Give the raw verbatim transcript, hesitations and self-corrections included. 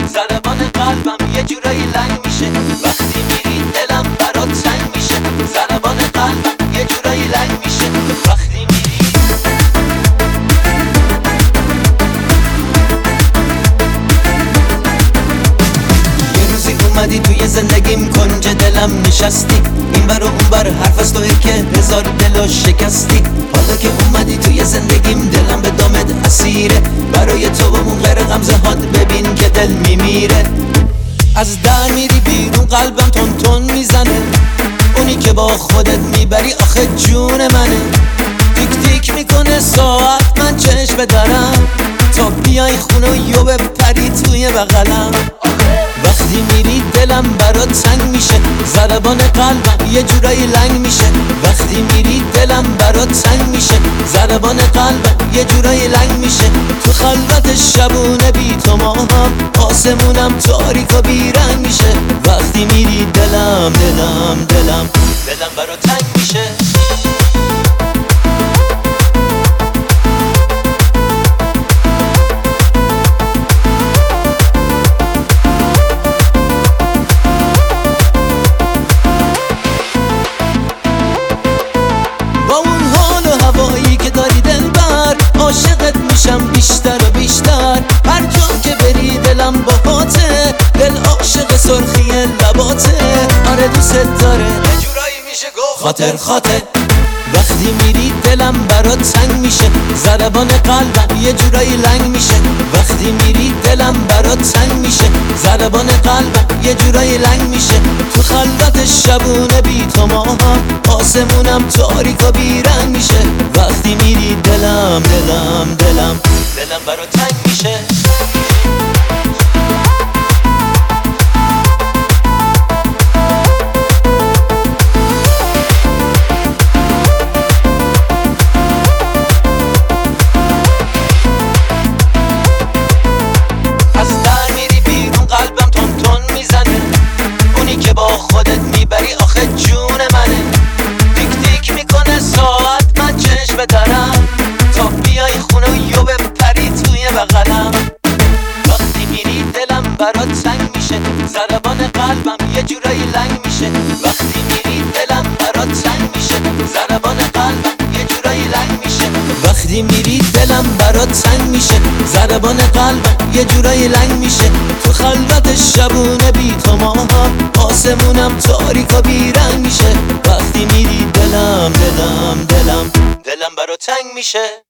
ضربان قلبم یه جورایی لنگ میشه وقتی میری دلم برات تنگ میشه ضربان قلبم یه جورایی لنگ میشه وقتی میری یه روزی اومدی توی زندگیم کنج دلم نشستی این بر و اون بر حرف از توی که هزار دلو شکستی حالا که اومدی توی زندگیم دلم به دامت اسیره برای تو و اون غیر غمزه هات ببین که دل میمیره از در میری بیرون قلبم تون تون میزنه اونی که با خودت میبری آخه جون منه تیک تیک میکنه ساعت من چشم بدارم تا بیای خونه و یو بپری توی بغلم وقتی میری دلم برات تنگ میشه ضربان قلبم یه جورایی لنگ میشه وقتی میری دلم برات تنگ میشه ضربان قلبم یه جورایی لنگ میشه تو خلوت شبونه بی تو ماهم آسمونم تاریک و بیرنگ میشه وقتی میری دلم دلم دلم دلم برات تنگ میشه عاشقت میشم بیشتر و بیشتر هر جا که بری دلم باهاته دل عاشق سرخی لباته آره دوست داره یه جورایی میشه گفت خاطر خاطر وقتی میری دلم برات تنگ میشه ضربان قلبم یه جورایی لنگ میشه وقتی میری دلم برات تنگ میشه ضربان قلبم یه جورایی لنگ میشه تو خلوت شبونه بی تو ماهم آسمونم تاریک و بیرنگ میشه وقتی میری دلم دلم دلم دلم برات تنگ میشه خودت میبری آخه جون منه تیک تیک میکنه ساعت من چشم بدارم تا بیای خونه و یو بپری توی بغلم وقتی میری دلم برات تنگ میشه ضربان قلبم یه جورایی لنگ میشه وقتی میری دلم برات تنگ میشه ضربان قلبم یه جورایی لنگ میشه وقتی میری دلم برات تنگ میشه ضربان قلبم یه جورایی لنگ میشه تو خلوت شبونه بی تو ماهم آسمونم تاریک و بیرنگ میشه وقتی میری دلم دلم دلم دلم برات تنگ میشه